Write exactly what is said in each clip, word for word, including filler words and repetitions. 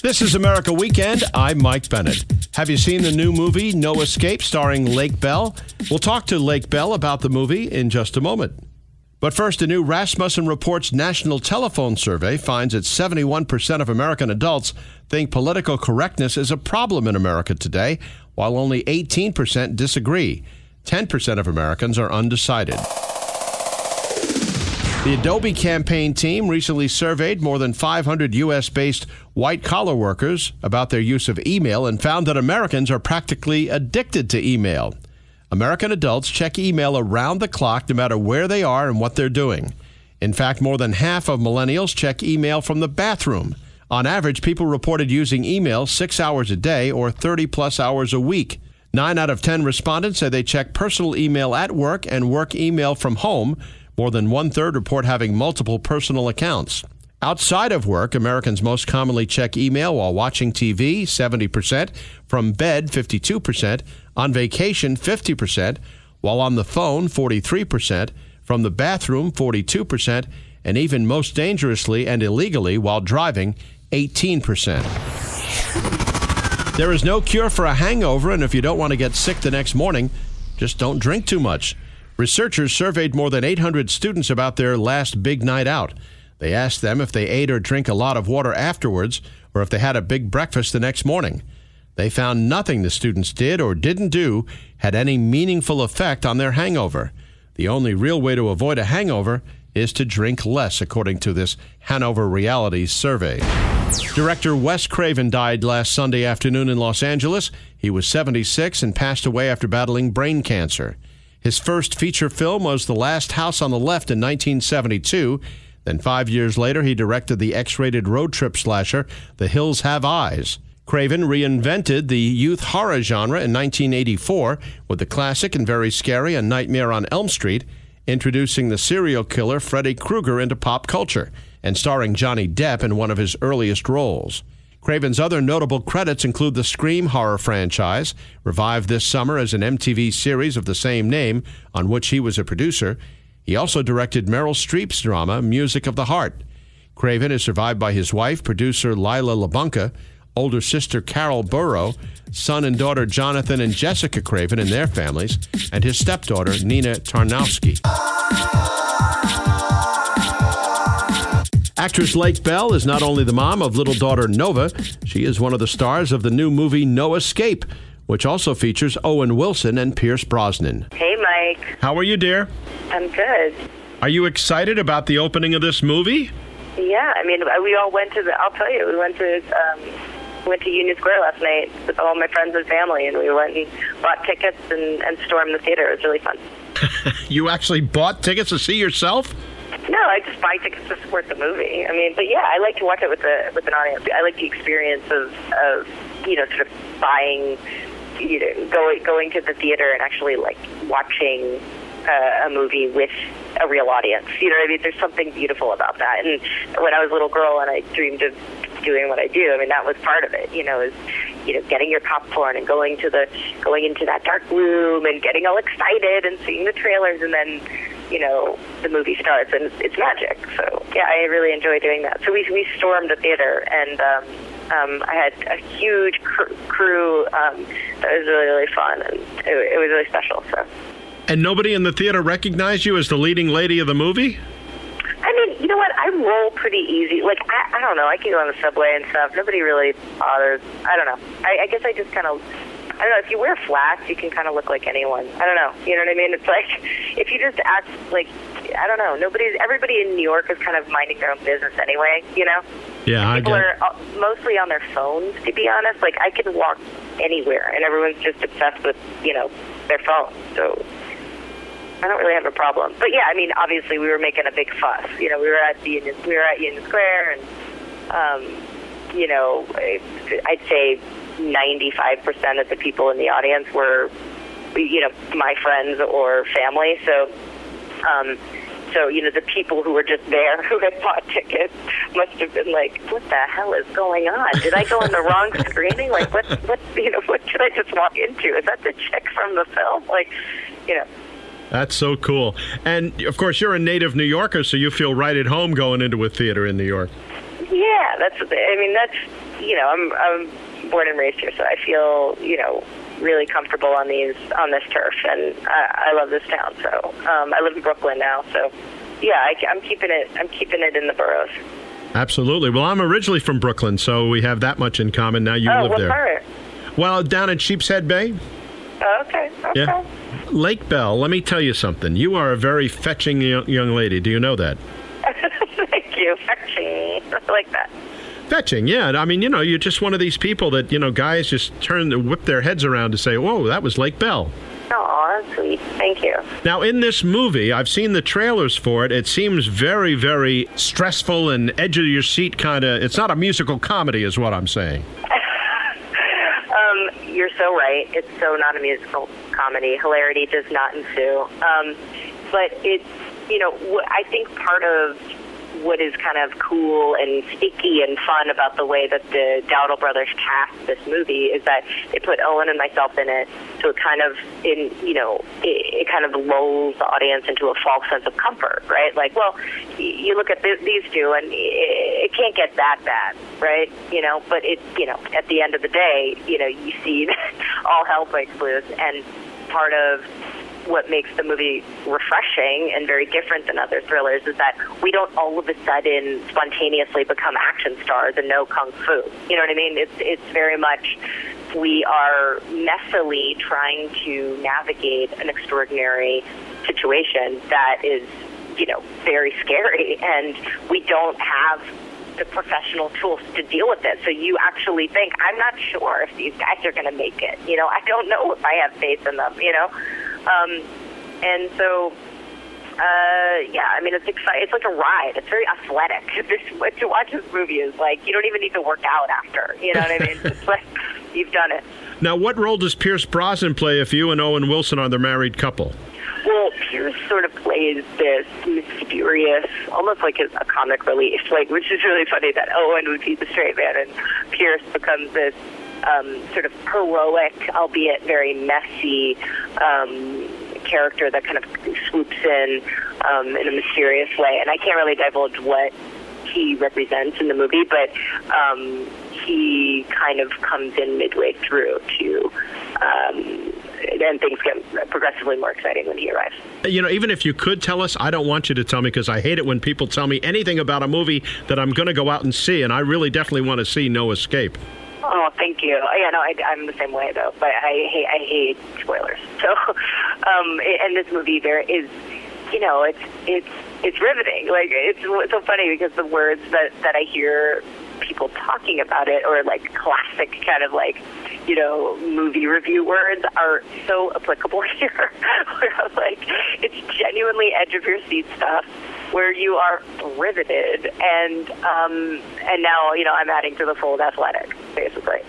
This is America Weekend. I'm Mike Bennett. Have you seen the new movie, No Escape, starring Lake Bell? We'll talk to Lake Bell about the movie in just a moment. But first, a new Rasmussen Reports National Telephone Survey finds that seventy-one percent of American adults think political correctness is a problem in America today, while only eighteen percent disagree. ten percent of Americans are undecided. The Adobe campaign team recently surveyed more than five hundred U S-based white-collar workers about their use of email and found that Americans are practically addicted to email. American adults check email around the clock no matter where they are and what they're doing. In fact, more than half of millennials check email from the bathroom. On average, people reported using email six hours a day or thirty-plus hours a week. Nine out of ten respondents say they check personal email at work and work email from home. More than one-third report having multiple personal accounts. Outside of work, Americans most commonly check email while watching T V, seventy percent, from bed, fifty-two percent, on vacation, fifty percent, while on the phone, forty-three percent, from the bathroom, forty-two percent, and even most dangerously and illegally while driving, eighteen percent. There is no cure for a hangover, and if you don't want to get sick the next morning, just don't drink too much. Researchers surveyed more than eight hundred students about their last big night out. They asked them if they ate or drank a lot of water afterwards or if they had a big breakfast the next morning. They found nothing the students did or didn't do had any meaningful effect on their hangover. The only real way to avoid a hangover is to drink less, according to this Hanover Realities survey. Director Wes Craven died last Sunday afternoon in Los Angeles. He was seventy-six and passed away after battling brain cancer. His first feature film was The Last House on the Left in nineteen seventy-two. Then five years later, he directed the X-rated road trip slasher, The Hills Have Eyes. Craven reinvented the youth horror genre in nineteen eighty-four with the classic and very scary A Nightmare on Elm Street, introducing the serial killer Freddy Krueger into pop culture and starring Johnny Depp in one of his earliest roles. Craven's other notable credits include the Scream horror franchise, revived this summer as an M T V series of the same name, on which he was a producer. He also directed Meryl Streep's drama, Music of the Heart. Craven is survived by his wife, producer Lila LaBunca, older sister Carol Burrow, son and daughter Jonathan and Jessica Craven and their families, and his stepdaughter Nina Tarnowski. Actress Lake Bell is not only the mom of little daughter Nova, she is one of the stars of the new movie No Escape, which also features Owen Wilson and Pierce Brosnan. Hey, Mike. How are you, dear? I'm good. Are you excited about the opening of this movie? Yeah, I mean, we all went to the, I'll tell you, we went to um, went to Union Square last night with all my friends and family, and we went and bought tickets and, and stormed the theater. It was really fun. You actually bought tickets to see yourself? No, I just buy tickets to support the movie. I mean, but yeah, I like to watch it with a with an audience. I like the experience of, of you know, sort of buying, you know, going going to the theater and actually like watching uh, a movie with a real audience. You know what I mean? There's something beautiful about that. And when I was a little girl and I dreamed of doing what I do, I mean, that was part of it. You know, is you know, getting your popcorn and going to the going into that dark room and getting all excited and seeing the trailers, and then, you know, the movie starts and it's, it's magic. So yeah, I really enjoy doing that. So we we stormed the theater, and um, um, I had a huge cr- crew um, that was really really fun, and it, it was really special. So. And nobody in the theater recognized you as the leading lady of the movie? I mean, you know what? I roll pretty easy. Like, I, I don't know. I can go on the subway and stuff. Nobody really bothers. I don't know. I, I guess I just kind of, I don't know. If you wear flats, you can kind of look like anyone. I don't know. You know what I mean? It's like, if you just act like, I don't know. Nobody's, everybody in New York is kind of minding their own business anyway, you know? Yeah, I People get are uh, mostly on their phones, to be honest. Like, I can walk anywhere, and everyone's just obsessed with, you know, their phone. So I don't really have a problem. But yeah, I mean, obviously we were making a big fuss. You know, we were at the Union, we were at Union Square, and um, you know, I'd say ninety-five percent of the people in the audience were, you know, my friends or family. So, um, so you know, the people who were just there who had bought tickets must have been like, "What the hell is going on? Did I go in the wrong screening? Like, what, what, you know, what did I just walk into? Is that the chick from the film? Like, you know." That's so cool. And, of course, you're a native New Yorker, so you feel right at home going into a theater in New York. Yeah, that's, I mean, that's you know, I'm, I'm born and raised here, so I feel, you know, really comfortable on these on this turf, and I, I love this town. So um, I live in Brooklyn now, so yeah, I, I'm keeping it. I'm keeping it in the boroughs. Absolutely. Well, I'm originally from Brooklyn, so we have that much in common. Now you oh, live what there. Part? Well, down in Sheepshead Bay. Oh, okay. Okay. Yeah. Lake Bell. Let me tell you something. You are a very fetching young lady. Do you know that? Thank you. Fetching. I like that. Fetching, yeah. I mean, you know, you're just one of these people that, you know, guys just turn, whip their heads around to say, whoa, that was Lake Bell. Oh, that's sweet. Thank you. Now, in this movie, I've seen the trailers for it. It seems very, very stressful and edge of your seat kind of. It's not a musical comedy, is what I'm saying. um, you're so right. It's so not a musical comedy. Hilarity does not ensue. Um, but it's, you know, I think part of what is kind of cool and sticky and fun about the way that the Dowdle brothers cast this movie is that they put Owen and myself in it, so it kind of, in you know, it, it kind of lulls the audience into a false sense of comfort, right? Like, well, you look at th- these two, and it, it can't get that bad, right? You know, but it, you know, at the end of the day, you know, you see all hell breaks loose, and part of what makes the movie refreshing and very different than other thrillers is that we don't all of a sudden spontaneously become action stars and know kung fu. You know what I mean? It's it's very much we are messily trying to navigate an extraordinary situation that is, you know, very scary, and we don't have the professional tools to deal with it. So you actually think, I'm not sure if these guys are going to make it. You know, I don't know if I have faith in them, you know? Um, and so, uh, yeah, I mean, it's exciting. It's like a ride. It's very athletic. This, to watch this movie is like, you don't even need to work out after. You know what I mean? It's like, you've done it. Now, what role does Pierce Brosnan play if you and Owen Wilson are the married couple? Well, Pierce sort of plays this mysterious, almost like a, a comic relief, like, which is really funny that Owen would be the straight man and Pierce becomes this um, sort of heroic, albeit very messy um, character that kind of swoops in um, in a mysterious way. And I can't really divulge what he represents in the movie, but um, he kind of comes in midway through to... Um, then things get progressively more exciting when he arrives. You know, even if you could tell us, I don't want you to tell me because I hate it when people tell me anything about a movie that I'm going to go out and see, and I really definitely want to see No Escape. Oh, thank you. Yeah, no, I, I'm the same way, though, but I hate, I hate spoilers. So, um, and this movie, there is, you know, it's it's it's riveting. Like, it's, it's so funny because the words that, that I hear people talking about it, or like classic kind of like, you know, movie review words are so applicable here. Where I was like, it's genuinely edge of your seat stuff where you are riveted, and um, and now, you know, I'm adding to the fold athletic, basically.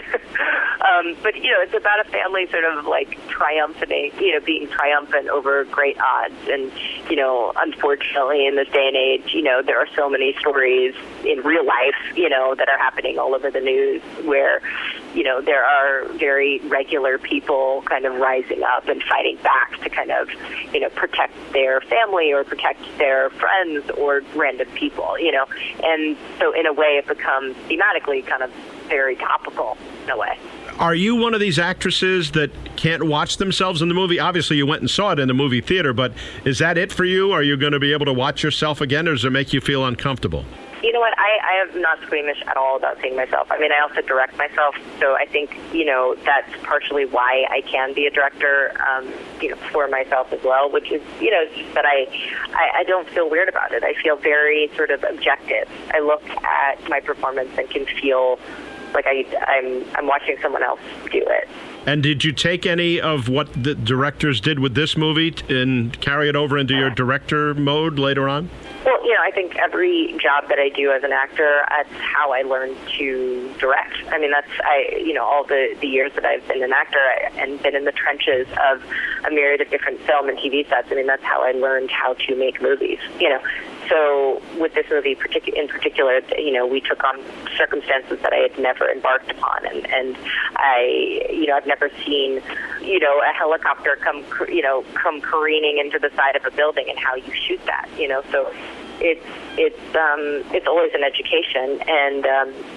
um, but, you know, it's about a family sort of like triumphing, you know, being triumphant over great odds. And, you know, unfortunately in this day and age, you know, there are so many stories in real life, you know, that are happening all over the news where, you know, there are very regular people kind of rising up and fighting back to kind of, you know, protect their family or protect their friends or random people, you know. And so in a way it becomes thematically kind of very topical in a way. Are you one of these actresses that can't watch themselves in the movie? Obviously, you went and saw it in the movie theater, but is that it for you? Are you going to be able to watch yourself again, or does it make you feel uncomfortable? You know what? I, I am not squeamish at all about seeing myself. I mean, I also direct myself, so I think, you know, that's partially why I can be a director, um, you know, for myself as well, which is, you know, just that I, I, I don't feel weird about it. I feel very sort of objective. I look at my performance and can feel like I, I'm, I'm watching someone else do it. And did you take any of what the directors did with this movie and carry it over into your director mode later on? Well, you know, I think every job that I do as an actor, that's how I learned to direct. I mean, that's, I, you know, all the, the years that I've been an actor and been in the trenches of a myriad of different film and T V sets. I mean, that's how I learned how to make movies, you know. So with this movie partic- in particular, you know, we took on circumstances that I had never embarked upon. And, and I, you know, I've never seen, you know, a helicopter come, you know, come careening into the side of a building and how you shoot that, you know. So it's, it's, um, it's always an education. And, um,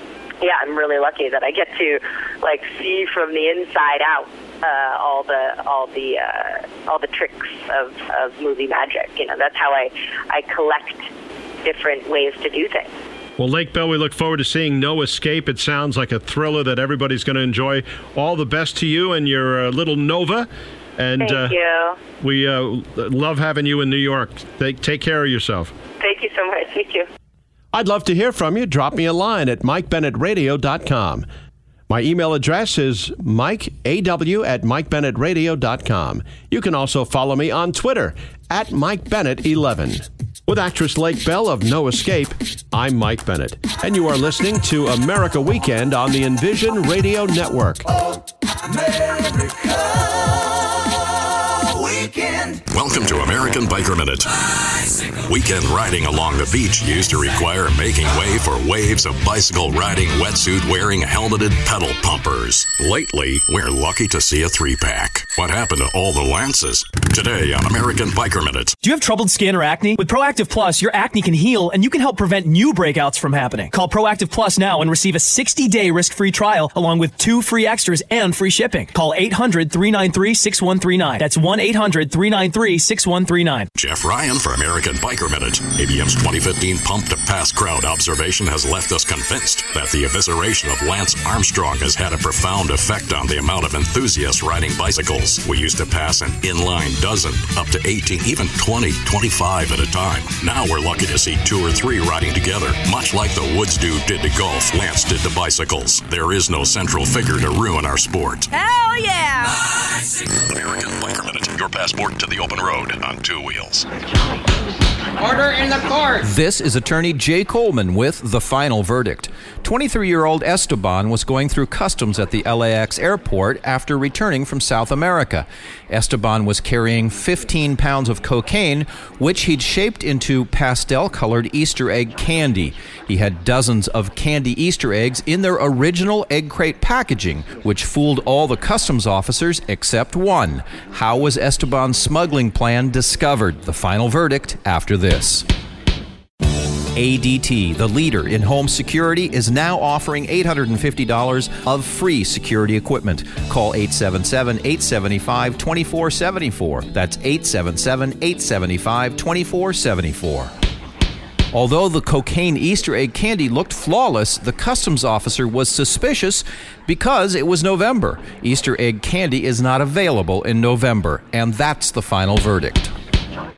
yeah, I'm really lucky that I get to like see from the inside out uh, all the all the uh, all the tricks of, of movie magic. You know, that's how I I collect different ways to do things. Well, Lake Bell, we look forward to seeing No Escape. It sounds like a thriller that everybody's going to enjoy. All the best to you and your uh, little Nova. And Thank uh, you. We uh, love having you in New York. Take, take care of yourself. Thank you so much. You too. I'd love to hear from you. Drop me a line at mike bennett radio dot com. My email address is mikeaw at mike bennett radio dot com. You can also follow me on Twitter at mike bennett eleven. With actress Lake Bell of No Escape, I'm Mike Bennett, and you are listening to America Weekend on the Envision Radio Network. America Weekend. Welcome to American Biker Minute. Weekend riding along the beach used to require making way for waves of bicycle riding, wetsuit wearing, helmeted pedal pumpers. Lately, we're lucky to see a three-pack. What happened to all the Lances? Today on American Biker Minute. Do you have troubled skin or acne? With Proactive Plus, your acne can heal and you can help prevent new breakouts from happening. Call Proactive Plus now and receive a sixty-day risk-free trial along with two free extras and free shipping. Call eight hundred, three nine three, six one three nine. That's one eight hundred, three nine three, six one three nine. Jeff Ryan for American Biker Minute. A B M's twenty fifteen pump-to-pass crowd observation has left us convinced that the evisceration of Lance Armstrong has had a profound effect on the amount of enthusiasts riding bicycles. We used to pass an inline dozen, up to eighteen, even twenty, twenty-five at a time. Now we're lucky to see two or three riding together. Much like the Woods dude did to golf, Lance did to bicycles. There is no central figure to ruin our sport. Hell yeah! American Biker Minute, your passport to the open road on two wheels. Order in the court. This is attorney Jay Coleman with The Final Verdict. twenty-three-year-old Esteban was going through customs at the L A X airport after returning from South America. Esteban was carrying fifteen pounds of cocaine, which he'd shaped into pastel-colored Easter egg candy. He had dozens of candy Easter eggs in their original egg crate packaging, which fooled all the customs officers except one. How was Esteban's smuggling plan discovered? The Final Verdict after this. A D T, the leader in home security, is now offering eight hundred fifty dollars of free security equipment. Call eight seven seven, eight seven five, two four seven four. That's eight seven seven, eight seven five, two four seven four. Although the cocaine Easter egg candy looked flawless, the customs officer was suspicious because it was November. Easter egg candy is not available in November, and that's the final verdict.